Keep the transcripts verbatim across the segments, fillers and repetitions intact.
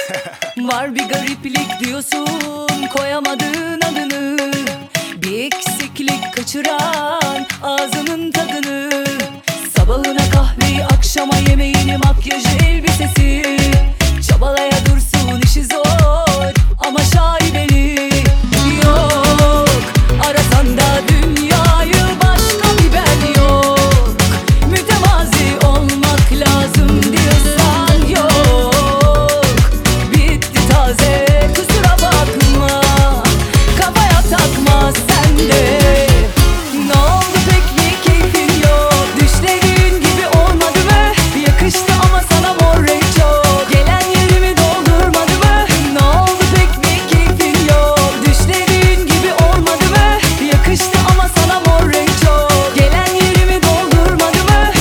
Var bir gariplik diyorsun, koyamadığın adını. Bir eksiklik kaçıran ağzının tadını. Sabahına kahveyi, akşama yemeğini, makyajı, elbisesi. Çabalaya dursun, işi zor ama şaibeli. Yok, arasan da dünyayı, başka bir ben yok. Mütevazi olmak lazım diyorsan yok. Bitti taze, kusura bakma, kafaya takma sen de. Ne oldu pek, mi keyfin yok? Düşlediğin gibi olmadı mı? Yakıştı ama sana mor renk çok. Gelen yerimi doldurmadı mı? Ne oldu pek, mi keyfin yok? Düşlediğin gibi olmadı mı? Yakıştı ama sana mor renk çok. Gelen yerimi doldurmadı mı?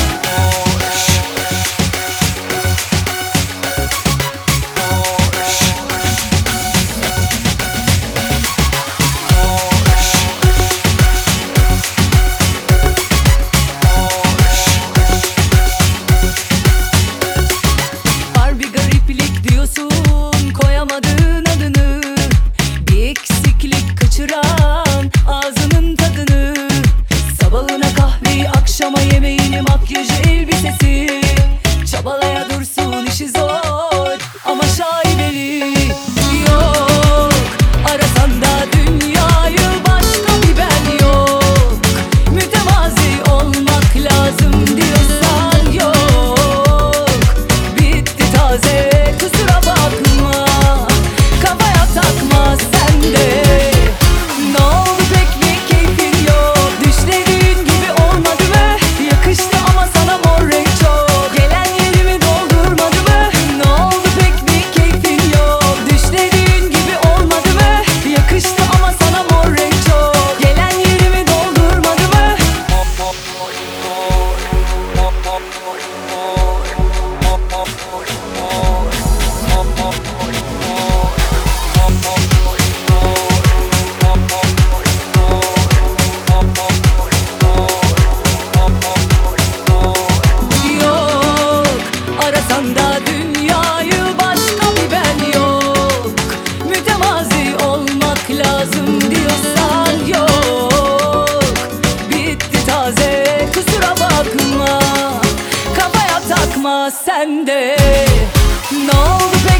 Var bir gariplik diyorsun, koyamadığın adını. Bir eksiklik kaçıran ağzının tadını. Sabahına kahveyi, akşama yemeğini, makyajı, elbisesi. Çabalaya dursun, işi zor ama şaibeli. Yok, arasan da dünyayı, başka bir ben yok. Mütevazi olmak lazım diyorsan yok. Bitti taze, kusura bakma, kafaya takma sen de. Ne oldu pek, mi keyfin yok? Düşlediğin gibi olmadı mı? Yakıştı ama sana mor renk çok. Gelen yerimi doldurmadı mı? Ne oldu pek, mi keyfin yok? Düşlediğin gibi olmadı mı? Yakıştı ama sana mor renk çok. Gelen yerimi doldurmadı mı? Yok, arasan da dünyayı, başka bir ben yok. Mütevazi olmak lazım diyorsan yok. Bitti taze, kusura bakma, kafaya takma sen de. Ne oldu